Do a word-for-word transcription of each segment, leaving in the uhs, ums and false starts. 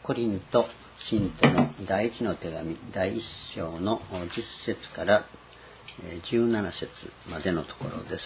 コリント信徒の第一の手紙第一章のじゅっ節からじゅうなな節までのところです。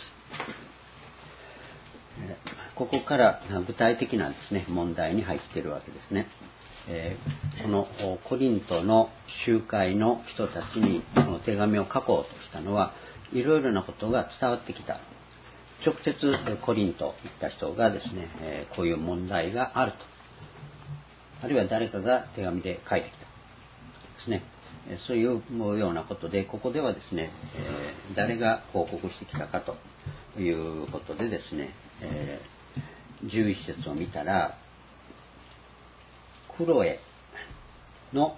ここから具体的なですね問題に入っているわけですね。このコリントの集会の人たちにこの手紙を書こうとしたのは、いろいろなことが伝わってきた。直接コリント行った人がですね、こういう問題があると、あるいは誰かが手紙で書いてきたですね。そういうようなことで、ここではですね、誰が報告してきたかということでですね、じゅういち節を見たら、クロエの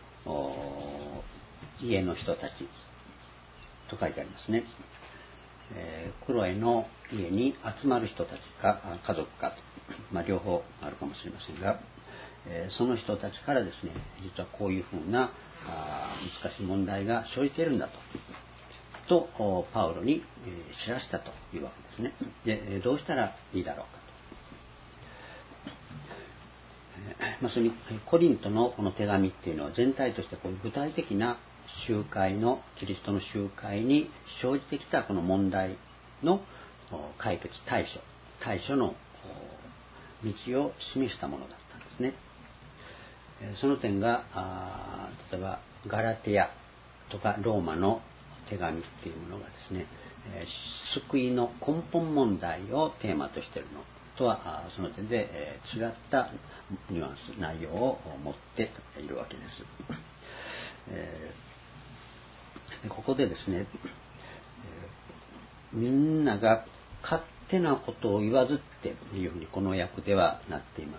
家の人たちと書いてありますね。クロエの家に集まる人たちか家族かと、まあ、両方あるかもしれませんが、その人たちからですね、実はこういうふうな難しい問題が生じているんだととパウロに知らせたというわけですね。で、どうしたらいいだろうかと、まあ、それにコリントのこの手紙っていうのは全体としてこういう具体的な集会のキリストの集会に生じてきたこの問題の解決対処対処の道を示したものだったんですね。その点が例えばガラテヤとかローマの手紙っていうものがですね、救いの根本問題をテーマとしているのとはその点で違ったニュアンス内容を持っているわけです。ここでですね、みんなが勝手なことを言わずっていうふうにこの訳ではなっています。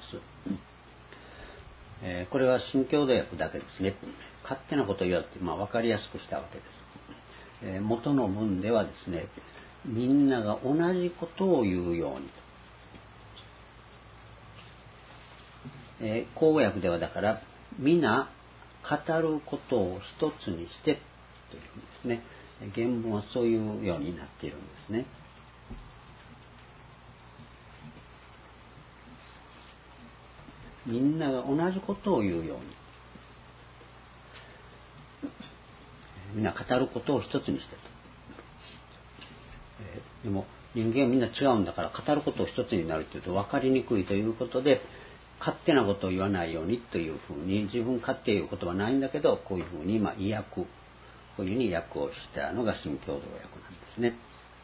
これは新共同訳だけですね。勝手なことを言わずって、まあ、分かりやすくしたわけです。元の文ではですね、みんなが同じことを言うようにと。口語訳ではだから皆語ることを一つにしてというふうにですね、原文はそういうようになっているんですね。みんなが同じことを言うように、みんな語ることを一つにしてと。でも人間はみんな違うんだから、語ることを一つになるというと分かりにくいということで、勝手なことを言わないようにというふうに、自分勝手ということはないんだけど、こういうふうにまあ意訳、こういうふうに訳をしたのが新共同訳なんですね。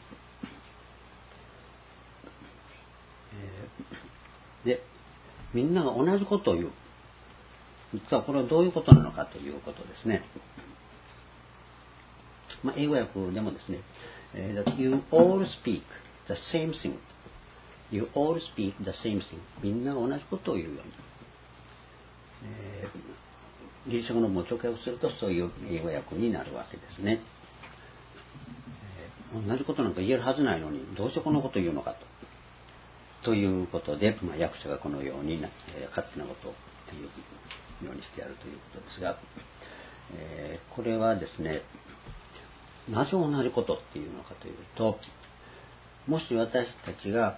で、みんなが同じことを言う。実はこれはどういうことなのかということですね。まあ、英語訳でもですね、that you all speak the same thing. You all speak the same thing. みんなが同じことを言うように。えー、ギリシャ語の文を直訳するとそういう英語訳になるわけですね。えー、同じことなんか言えるはずないのに、どうしてこのことを言うのかと。ということで、まあ、訳者がこのように、えー、勝手なことを言うようにしてやるということですが、えー、これはですね、なぜ同じことっていうのかというと、もし私たちが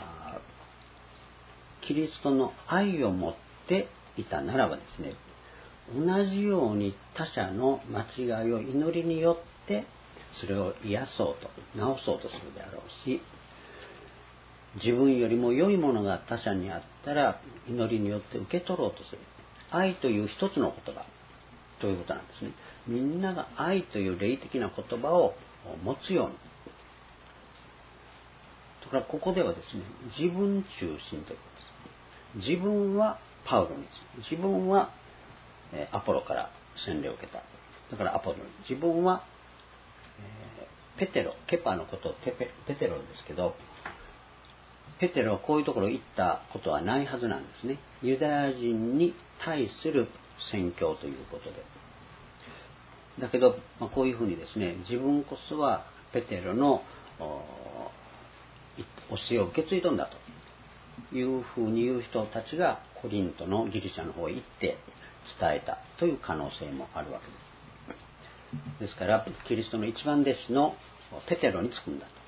キリストの愛を持っていたならばですね、同じように他者の間違いを祈りによってそれを癒そうと直そうとするであろうし、自分よりも良いものが他者にあったら祈りによって受け取ろうとする。愛という一つの言葉ということなんですね。みんなが愛という霊的な言葉を持つように。だからここではですね、自分中心ということです。自分はパウロにつく。自分はアポロから洗礼を受けた。だからアポロに。自分はペテロ、ケパのことをペテロですけど、ペテロはこういうところ行ったことはないはずなんですね。ユダヤ人に対する宣教ということで。だけど、まあ、こういうふうにですね、自分こそはペテロの教えを受け継いだんだというふうに言う人たちがコリントのギリシャの方へ行って伝えたという可能性もあるわけです。ですからキリストの一番弟子のペテロにつくんだと。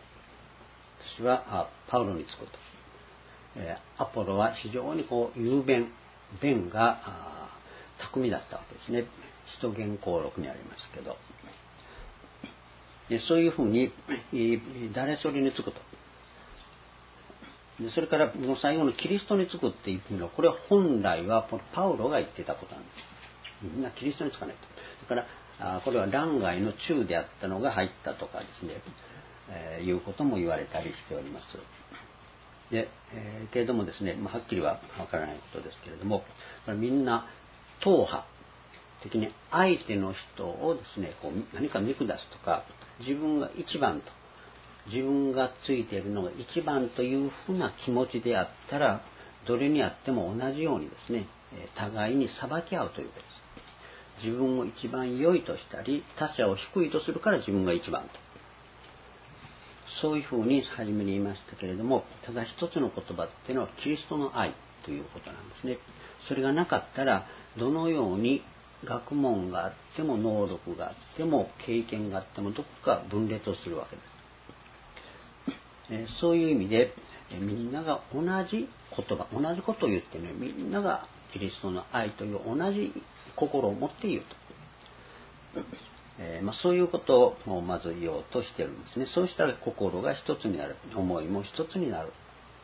私はパウロにつくと。アポロは非常にこう雄弁弁が巧みだったわけですね。使徒言行録にありますけど、でそういうふうに誰それにつくと。でそれからもう最後のキリストにつくっていうのは、これは本来はパウロが言ってたことなんです。みんなキリストにつかないと。だからこれは欄外の中であったのが入ったとかですね、えー、いうことも言われたりしております。で、えー、けれどもですね、まあ、はっきりはわからないことですけれども、みんな党派的に相手の人をですね、こう何か見下すとか、自分が一番と、自分がついているのが一番というふうな気持ちであったら、どれにあっても同じようにですね、互いに裁き合うということです。自分を一番良いとしたり、他者を低いとするから自分が一番と。そういうふうに初めに言いましたけれども、ただ一つの言葉っていうのはキリストの愛ということなんですね。それがなかったら、どのように学問があっても能力があっても経験があってもどこか分裂をするわけです。そういう意味でみんなが同じ言葉、同じことを言ってね、みんながキリストの愛という同じ心を持っていると、えーまあ、そういうことをまず言おうとしているんですね。そうしたら心が一つになる、思いも一つになる。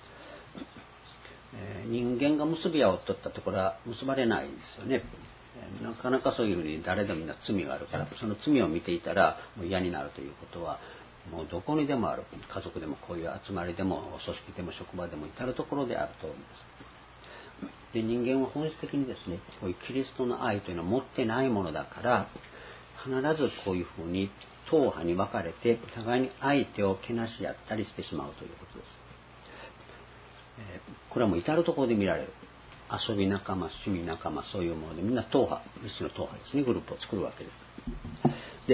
えー、人間が結び合おうとったところは結ばれないですよね。なかなかそういうふうに誰でもみんな罪があるから、その罪を見ていたらもう嫌になるということはもうどこにでもある。家族でもこういう集まりでも組織でも職場でも至るところであると思います。で人間は本質的にですね、こういうキリストの愛というのを持ってないものだから、必ずこういうふうに党派に分かれて互いに相手をけなし合ったりしてしまうということです。えー、これはもう至るところで見られる。遊び仲間、趣味仲間、そういうものでみんな党派、一種の党派ですね、グループを作るわけです。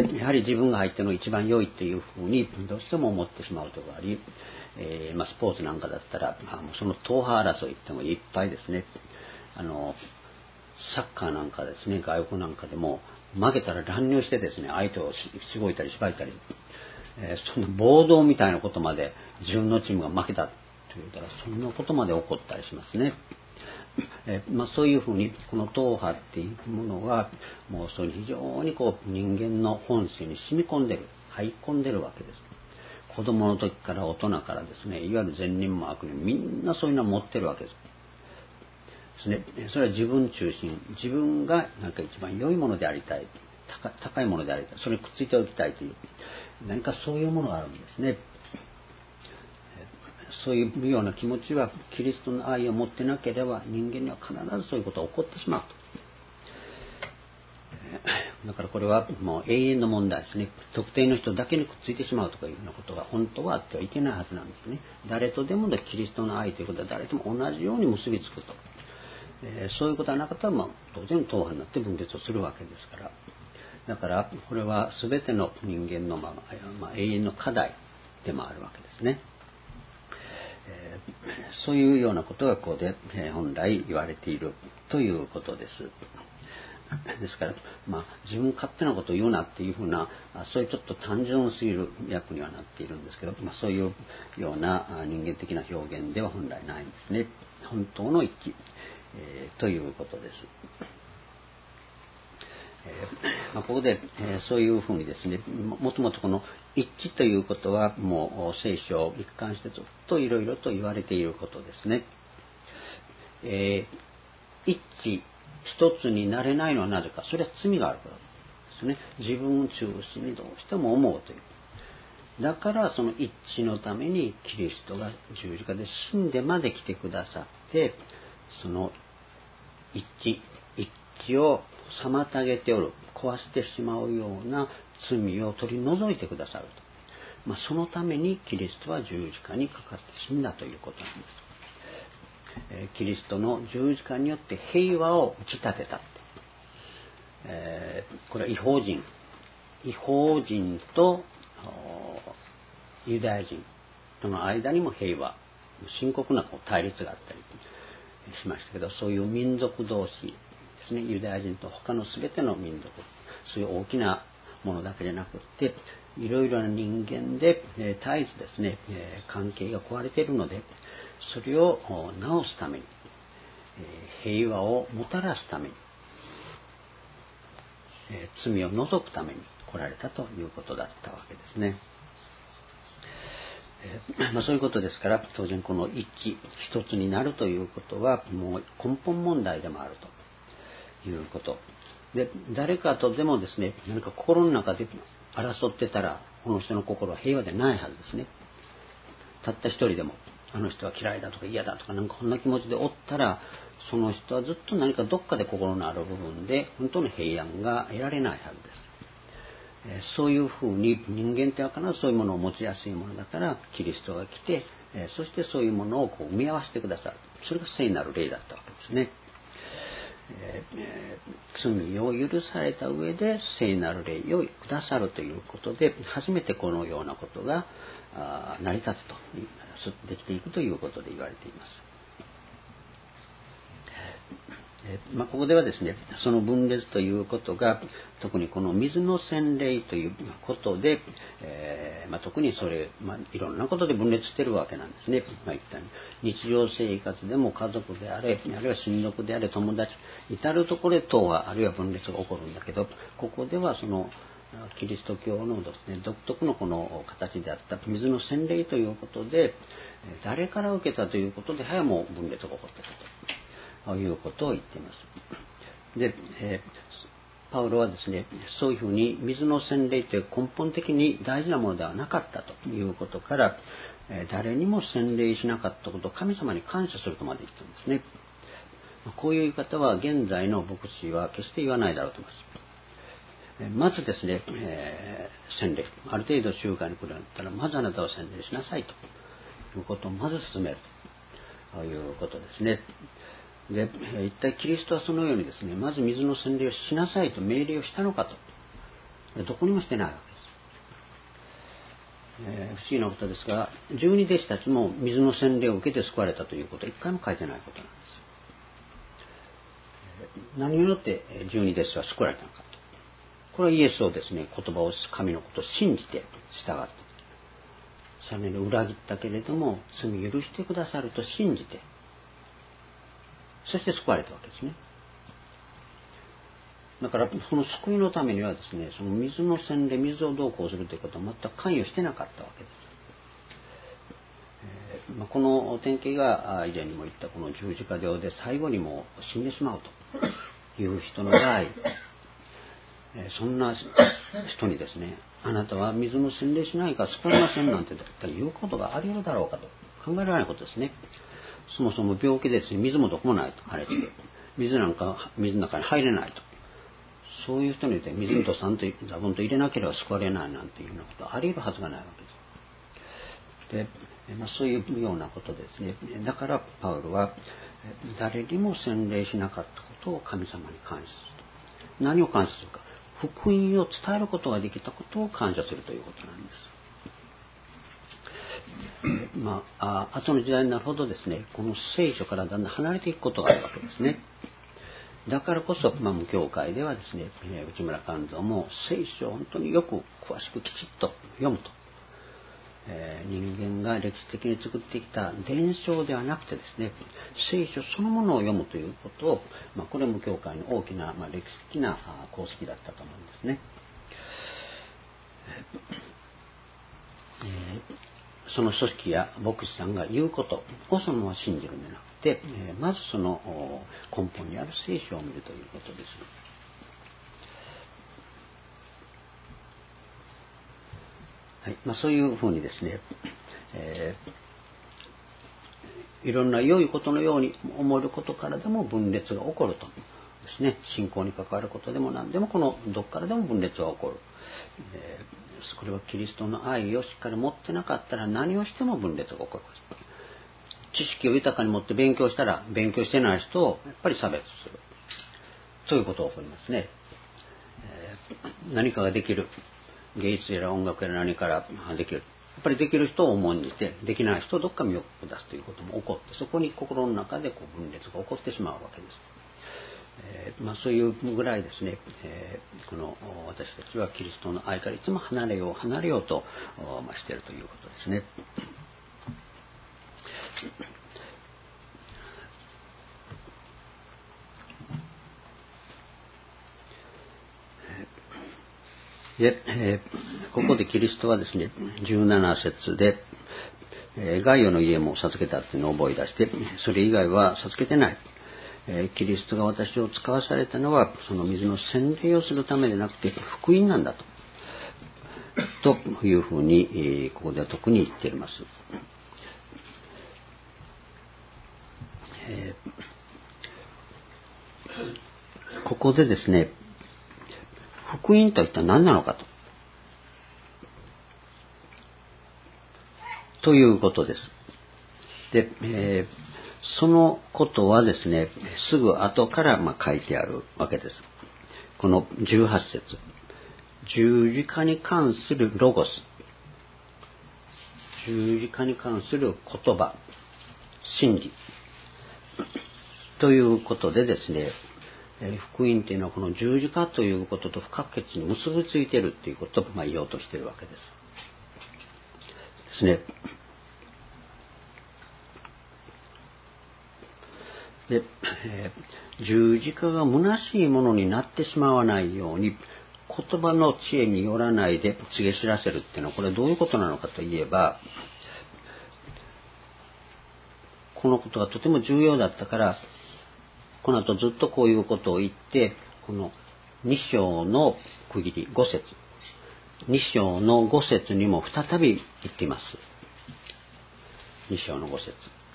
でやはり自分が入っての一番良いっていうふうにどうしても思ってしまうところがあり、えーまあ、スポーツなんかだったら、まあ、もうその党派争いってもいっぱいですね。あのサッカーなんかですね、外国なんかでも負けたら乱入してですね、相手をしごいたり縛いたり、えー、その暴動みたいなことまで、自分のチームが負けたと言ったらそんなことまで起こったりしますね。えーまあ、そういうふうにこの党派っていうものはもうそういう非常にこう人間の本性に染み込んでる、入り込んでるわけです。子供の時から大人からですね、いわゆる善人も悪人みんなそういうのを持ってるわけです。ですね、それは自分中心、自分が何か一番良いものでありたい、 高, 高いものでありたい、それにくっついておきたいという何かそういうものがあるんですね。そういうような気持ちはキリストの愛を持ってなければ人間には必ずそういうことが起こってしまうと。だからこれはもう永遠の問題ですね。特定の人だけにくっついてしまうとかいうようなことが本当はあってはいけないはずなんですね。誰とでもでキリストの愛ということは誰とも同じように結びつくと、えー、そういうことはなかったら、まあ、当然党派になって分裂をするわけですから。だからこれは全ての人間の、まあまあ、永遠の課題でもあるわけですね。えー、そういうようなことがここで、えー、本来言われているということです。ですから、まあ、自分勝手なことを言うなっていうふうな、そういうちょっと単純すぎる訳にはなっているんですけど、まあ、そういうような人間的な表現では本来ないんですね。本当の一致、えー、ということです。えーまあ、ここで、えー、そういうふうにですね、もともとこの一致ということはもう聖書を一貫してずっといろいろと言われていることですね。えー、一致一つになれないのはなぜか、それは罪があるからですね。自分中心にどうしても思うという。だからその一致のためにキリストが十字架で死んでまで来てくださって、その一致一致を妨げておる、壊してしまうような罪を取り除いてくださると、まあ、そのためにキリストは十字架にかかって死んだということなんです。えー、キリストの十字架によって平和を打ち立てたって、えー、これは異邦人異邦人とユダヤ人との間にも平和、深刻なこう対立があったりしましたけど、そういう民族同士ですね、ユダヤ人と他の全ての民族、そういう大きなものだけでなくっていろいろな人間で絶えずですね、関係が壊れているので、それを直すために、 平和をもたらすために、罪を除くために来られたということだったわけですね。まあ、そういうことですから、当然この一致一つになるということはもう根本問題でもあるということで、誰かとでもですね、何か心の中で争ってたら、この人の心は平和でないはずですね。たった一人でもあの人は嫌いだとか嫌だとかなんかこんな気持ちでおったら、その人はずっと何かどっかで心のある部分で本当の平安が得られないはずです。そういうふうに人間っては必ずそういうものを持ちやすいものだから、キリストが来て、そしてそういうものをこう生み合わせてくださる。それが聖なる霊だったわけですね。えー、罪を許された上で聖なる霊をくださるということで、初めてこのようなことが成り立つと、できていくということで言われています。えーまあ、ここではですね、その分裂ということが特にこの水の洗礼ということで、えーまあ、特にそれ、まあ、いろんなことで分裂しているわけなんですね。まあ、一体日常生活でも家族であれ、あるいは親族であれ、友達、至るところで党はあるいは分裂が起こるんだけど、ここではそのキリスト教のですね、独特のこの形であった水の洗礼ということで、誰から受けたということで早もう分裂が起こっているということを言っています。で、えー、パウロはですね、そういうふうに水の洗礼という根本的に大事なものではなかったということから、えー、誰にも洗礼しなかったことを神様に感謝するとまで言ってるんですね。こういう言い方は現在の牧師は決して言わないだろうと思います。まずですね、えー、洗礼、ある程度習慣に来るようになったら、まずあなたを洗礼しなさいということをまず進めるということですね。で、一体キリストはそのようにですね、まず水の洗礼をしなさいと命令をしたのかと、どこにもしてないわけです。えー、不思議なことですが、十二弟子たちも水の洗礼を受けて救われたということは一回も書いてないことなんです。何によって十二弟子は救われたのかと。これはイエスをですね、言葉を神のことを信じて従って、さらに裏切ったけれども罪許してくださると信じて、そして救われたわけですね。だからその救いのためにはですね、その水の洗礼、水をどうこうするということは全く関与してなかったわけです。えーまあ、この典型が以前にも言ったこの十字架上で最後にも死んでしまうという人の場合、えー、そんな人にですね、あなたは水の洗礼しないから救われませんなんて言うことがあり得るだろうかと考えられないことですね。そもそも病気でですね、水もどこもないと、晴れて水なんか水の中に入れないと、そういう人に言って水と酸と座分と入れなければ救われないなんていうようなことはあり得るはずがないわけです。で、まあ、そういうようなことですね。だからパウロは誰にも洗礼しなかったことを神様に感謝すると。何を感謝するか、福音を伝えることができたことを感謝するということなんです。まあ、後の時代になるほどですね、この聖書からだんだん離れていくことがあるわけですね。だからこそ、まあ、無教会ではですね、内村勘三も聖書を本当によく詳しくきちっと読むと、えー、人間が歴史的に作ってきた伝承ではなくてですね、聖書そのものを読むということを、まあ、これも教会の大きな、まあ、歴史的な功績だったと思うんですね。えーその組織や牧師さんが言うことをそのまま信じるんじゃなくて、まずその根本にある聖書を見るということです。はい、まあ、そういうふうにですね、えー、いろんな良いことのように思えることからでも分裂が起こるとですね、信仰に関わることでも何でもこのどこからでも分裂が起こる。えーこれはキリストの愛をしっかり持ってなかったら何をしても分裂が起こる。知識を豊かに持って勉強したら勉強してない人をやっぱり差別する。そういうことが起こりますね。えー、何かができる。芸術やら音楽やら何からできる。やっぱりできる人を重んじて、できない人をどっか身を下すということも起こって、そこに心の中でこう分裂が起こってしまうわけです。えーまあ、そういうぐらいですね、えー、この私たちはキリストの愛からいつも離れよう離れようと、まあ、しているということですね。 で、えー、ここでキリストはですね、じゅうなな節で、えー、ガイオの家も授けたっていうのを覚え出して、それ以外は授けてない。えー、キリストが私を使わされたのは、その水の洗礼をするためでなくて、福音なんだと。というふうに、えー、ここでは特に言っています。えー、ここでですね、福音とは一体何なのかと。ということです。で、えー、そのことはですね、すぐ後からまあ書いてあるわけです。このじゅうはち節。十字架に関するロゴス。十字架に関する言葉。真理。ということでですね、福音というのはこの十字架ということと不可欠に結びついているということをまあ言おうとしているわけです。ですね。で、えー、十字架が虚しいものになってしまわないように言葉の知恵によらないで告げ知らせるっていうのはこれどういうことなのかといえば、このことがとても重要だったからこの後ずっとこういうことを言ってこのに章の区切りご節に章のご節にも再び言っています。に章のご節、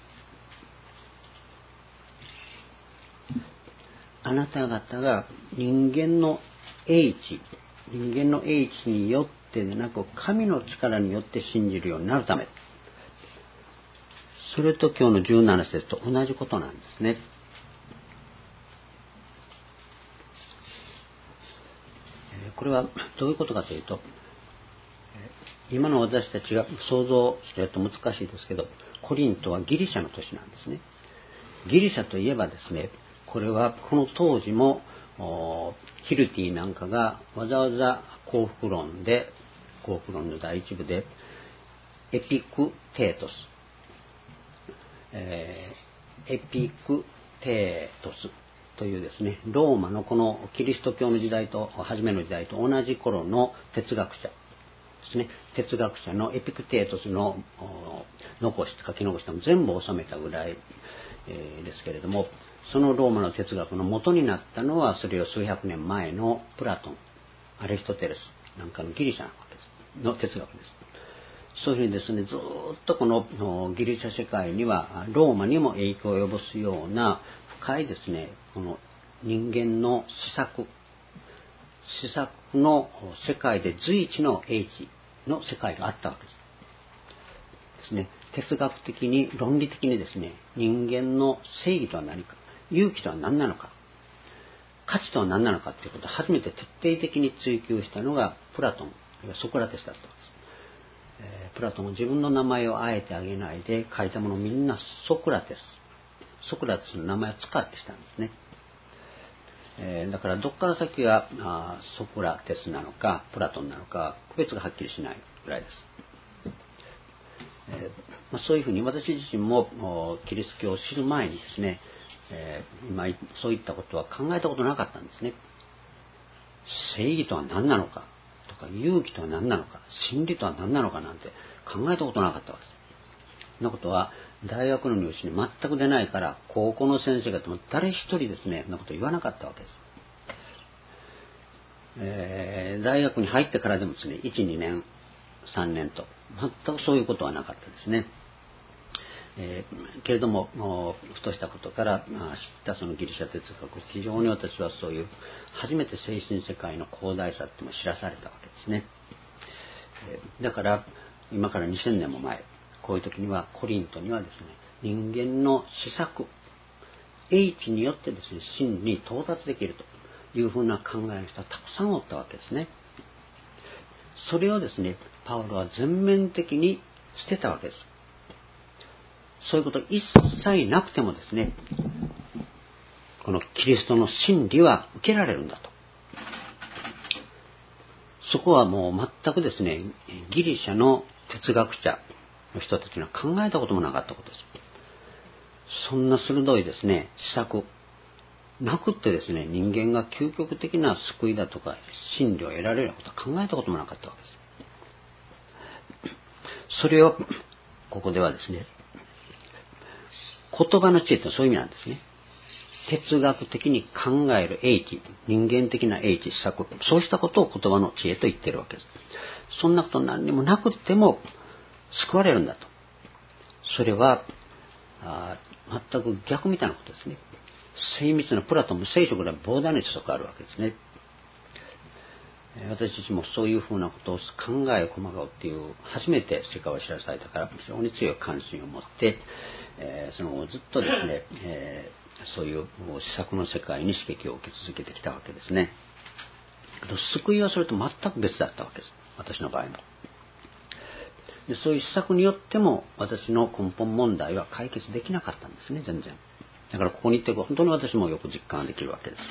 あなた方が人間の英知人間の英知によってでなく神の力によって信じるようになるため、それと今日のじゅうなな節と同じことなんですね。これはどういうことかというと、今の私たちが想像すると難しいですけど、コリントはギリシャの都市なんですね。ギリシャといえばですね、これはこの当時もヒルティなんかがわざわざ幸福論で幸福論の第一部でエピクテートス、えー、エピクテートスというですね、ローマのこのキリスト教の時代と初めの時代と同じ頃の哲学者ですね、哲学者のエピクテートスの残し書き残したの全部収めたぐらい、えー、ですけれども、そのローマの哲学の元になったのはそれを数百年前のプラトン、アリストテレスなんかのギリシャなわけですの哲学です。そういうふうにですね、ずっとこのギリシャ世界にはローマにも影響を及ぼすような深いですね、この人間の思索思索の世界で随一の英知の世界があったわけです。ですね、哲学的に論理的にですね、人間の正義とは何か、勇気とは何なのか、価値とは何なのかということを初めて徹底的に追求したのがプラトン、ソクラテスだったんです。えー、プラトンは自分の名前をあえてあげないで書いたものをみんなソクラテス、ソクラテスの名前を使ってしたんですね。えー、だからどっから先があソクラテスなのかプラトンなのか区別がはっきりしないぐらいです。えーまあ、そういうふうに私自身もキリスト教を知る前にですね、えー、今そういったことは考えたことなかったんですね。正義とは何なのかとか勇気とは何なのか真理とは何なのかなんて考えたことなかったわけです。そんなことは大学の入試に全く出ないから高校の先生方も誰一人ですねそんなこと言わなかったわけです。えー、大学に入ってからでもですねいち、にねん、さんねんと全くそういうことはなかったですね。えー、けれどもふとしたことから知ったそのギリシャ哲学、非常に私はそういう初めて精神世界の広大さっていうのを知らされたわけですね。えー、だから今からにせんねんも前、こういう時にはコリントにはですね、人間の思索、英知によってですね真に到達できるというふうな考えの人はたくさんおったわけですね。それをですねパウロは全面的に捨てたわけです。そういうこと一切なくてもですね、このキリストの真理は受けられるんだと。そこはもう全くですね、ギリシャの哲学者の人たちが考えたこともなかったことです。そんな鋭いですね、施策、 なくってですね、人間が究極的な救いだとか真理を得られることは考えたこともなかったわけです。それをここではですね、言葉の知恵ってそういう意味なんですね。哲学的に考える英知、人間的な英知、施策、そうしたことを言葉の知恵と言っているわけです。そんなこと何にもなくっても救われるんだと。それはあ全く逆みたいなことですね。精密なプラトンも聖書ぐらい膨大な知識があるわけですね。私自身もそういうふうなことを考え込まがうっていう初めて世界を知らされたから非常に強い関心を持って、えー、その後ずっとですね、えー、そういう施策の世界に刺激を受け続けてきたわけですね。救いはそれと全く別だったわけです。私の場合も。でそういう施策によっても私の根本問題は解決できなかったんですね、全然。だからここに行って本当に私もよく実感できるわけです。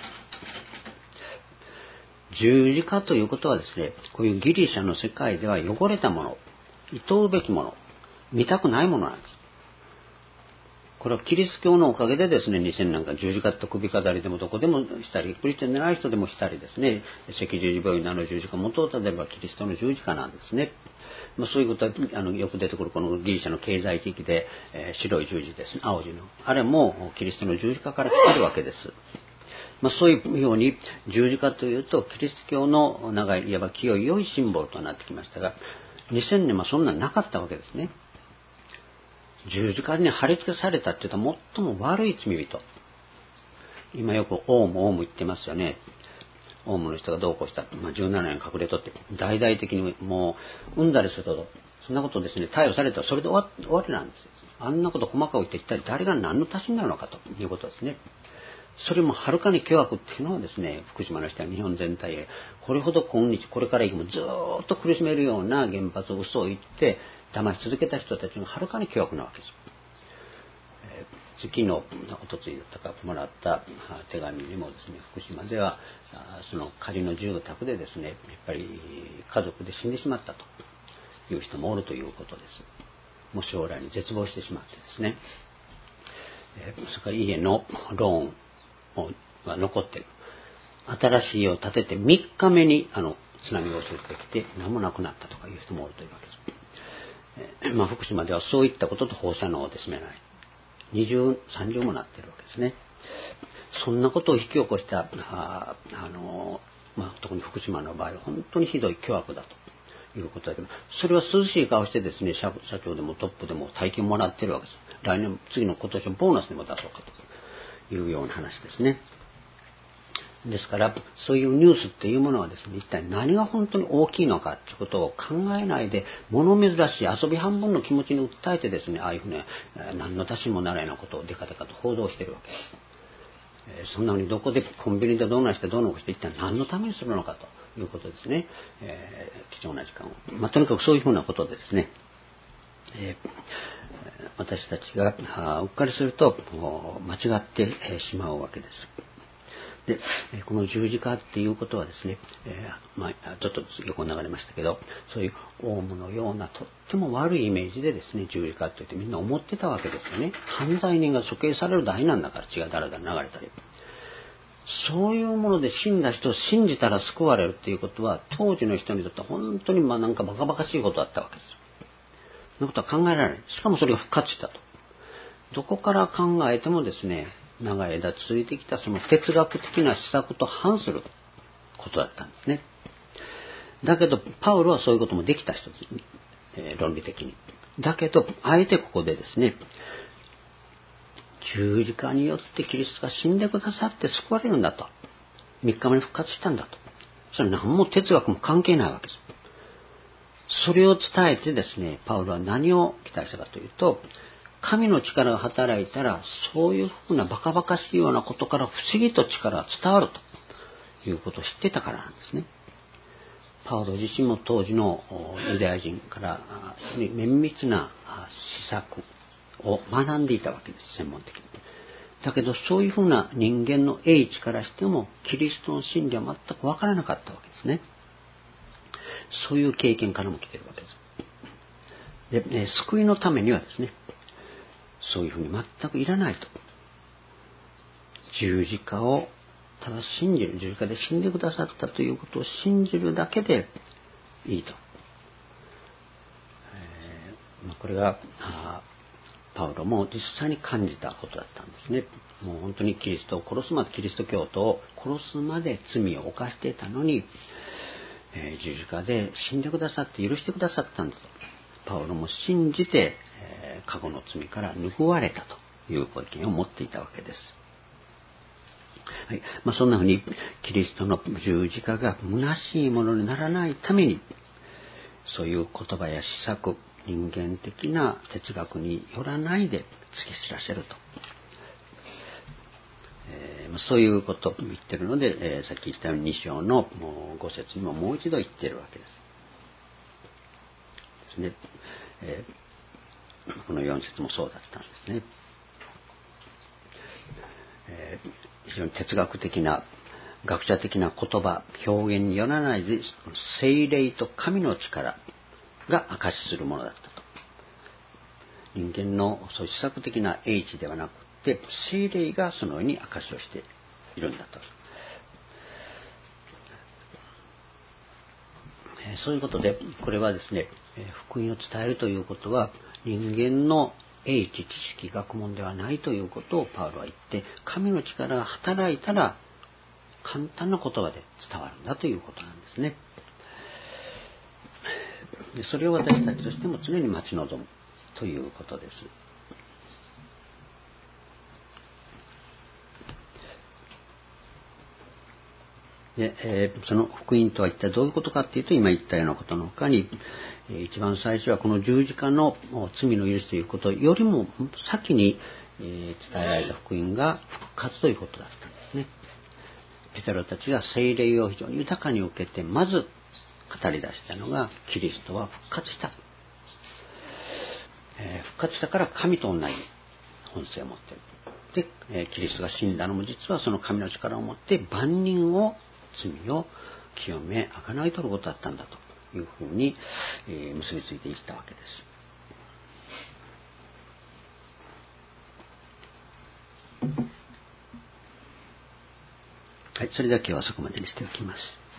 十字架ということはですね、こういうギリシャの世界では汚れたもの、厭うべきもの、見たくないものなんです。これはキリスト教のおかげでですね、にせんねんかん十字架と首飾りでもどこでもしたり、クリスチャンでない人でもしたりですね、赤十字病院のあの十字架、元をたどればキリストの十字架なんですね。まあ、そういうことはあのよく出てくるこのギリシャの経済地域で、えー、白い十字ですね、青字の。あれもキリストの十字架から来てるわけです。まあ、そういうように十字架というとキリスト教の長いいわば清い良いシンボルとなってきましたが、にせんねんはそんなのなかったわけですね。十字架に貼り付けされたっていうと最も悪い罪人。今よくオウムオウム言ってますよね。オウムの人がどうこうした、まあ、じゅうななねん隠れとって大々的にもう産んだりするとそんなことですね、逮捕されたらそれで終わ終わりなんですよ。あんなこと細かく言って一体誰が何の足しになるのかということですね。それもはるかに巨悪っていうのはですね、福島の人は日本全体へこれほど今日これからもずっと苦しめるような原発を嘘を言って騙し続けた人たちがはるかに巨悪なわけです。えー、月のおとついだったかもらった手紙にもですね、福島ではその仮の住宅でですね、やっぱり家族で死んでしまったという人もおるということです。もう将来に絶望してしまってですね、えー、それから家のローンが残っている。新しい家を建ててみっかめにあの津波が襲ってきて何もなくなったとかいう人もおるというわけです。えーまあ、福島ではそういったことと放射能をですね、二重三重もなっているわけですね。そんなことを引き起こしたああの、まあ、特に福島の場合は本当にひどい巨悪だということだけど、それは涼しい顔してですね、社, 社長でもトップでも大金もらっているわけです。来年次の今年のボーナスでも出そうかというような話ですね。ですからそういうニュースっていうものはですね、一体何が本当に大きいのかということを考えないで、物珍しい遊び半分の気持ちに訴えてですね、ああいうふうに何の足しにもならないようなことをデカデカと報道しているわけです。そんなのにどこでコンビニでどうなしてどうのこして一体何のためにするのかということですね。えー、貴重な時間を、まあ、とにかくそういうふうなことでですね、えー、私たちがうっかりすると間違ってしまうわけです。でこの十字架っていうことはですね、えーまあ、ちょっと横に流れましたけど、そういうオウムのようなとっても悪いイメージでですね、十字架って言ってみんな思ってたわけですよね。犯罪人が処刑される台なんだから血がだらだら流れたり、そういうもので死んだ人を信じたら救われるっていうことは当時の人にとっては本当にまあなんかバカバカしいことだったわけですよ。そのことは考えられない。しかもそれが復活したと。どこから考えてもですね、長い間続いてきたその哲学的な施策と反することだったんですね。だけどパウロはそういうこともできた人です、えー、論理的に。だけどあえてここでですね、十字架によってキリストが死んでくださって救われるんだと、みっかめに復活したんだと、それは何も哲学も関係ないわけです。それを伝えてですね、パウロは何を期待したかというと、神の力が働いたらそういうふうなバカバカしいようなことから不思議と力が伝わるということを知ってたからなんですね。パウロ自身も当時のユダヤ人から綿密な施策を学んでいたわけです、専門的に。だけどそういうふうな人間の英知からしてもキリストの真理は全く分からなかったわけですね。そういう経験からも来ているわけです。で、ね、救いのためにはですね、そういうふうに全くいらないと。 十字架をただ信じる、十字架で死んでくださったということを信じるだけでいいと。えー、これがパウロも実際に感じたことだったんですね。もう本当にキリストを殺すまで、キリスト教徒を殺すまで罪を犯していたのに、えー、十字架で死んでくださって許してくださったんだと。パウロも信じて、えー、過去の罪から拭われたというご意見を持っていたわけです。はい、まあ、そんなふうにキリストの十字架が虚しいものにならないために、そういう言葉や施策、人間的な哲学によらないで突き知らせると、えー、そういうことを言ってるので、えー、さっき言ったようにに章のご節にももう一度言ってるわけですですね。えー、このよん節もそうだったんですね。えー非常に哲学的な学者的な言葉表現によらないで聖霊と神の力が証しするものだったと。人間のそういう施策的な英知ではなくて聖霊がそのように証しをしているんだと。そういうことでこれはですね、福音を伝えるということは人間の英知知識学問ではないということをパウロは言って、神の力が働いたら簡単な言葉で伝わるんだということなんですね。でそれを私たちとしても常に待ち望むということです。で、えー、その福音とは一体どういうことかっていうと、今言ったようなことの他に、えー、一番最初はこの十字架の罪の許しということよりも先に、えー、伝えられた福音が復活ということだったんですね。ペテロたちが聖霊を非常に豊かに受けてまず語り出したのが、キリストは復活した、えー、復活したから神と同じ本性を持っている。で、えー、キリストが死んだのも実はその神の力を持って万人を罪を清め贖い取ることだったんだというふうに、えー、結びついていったわけです。はい、それでは今日はそこまでにしておきます。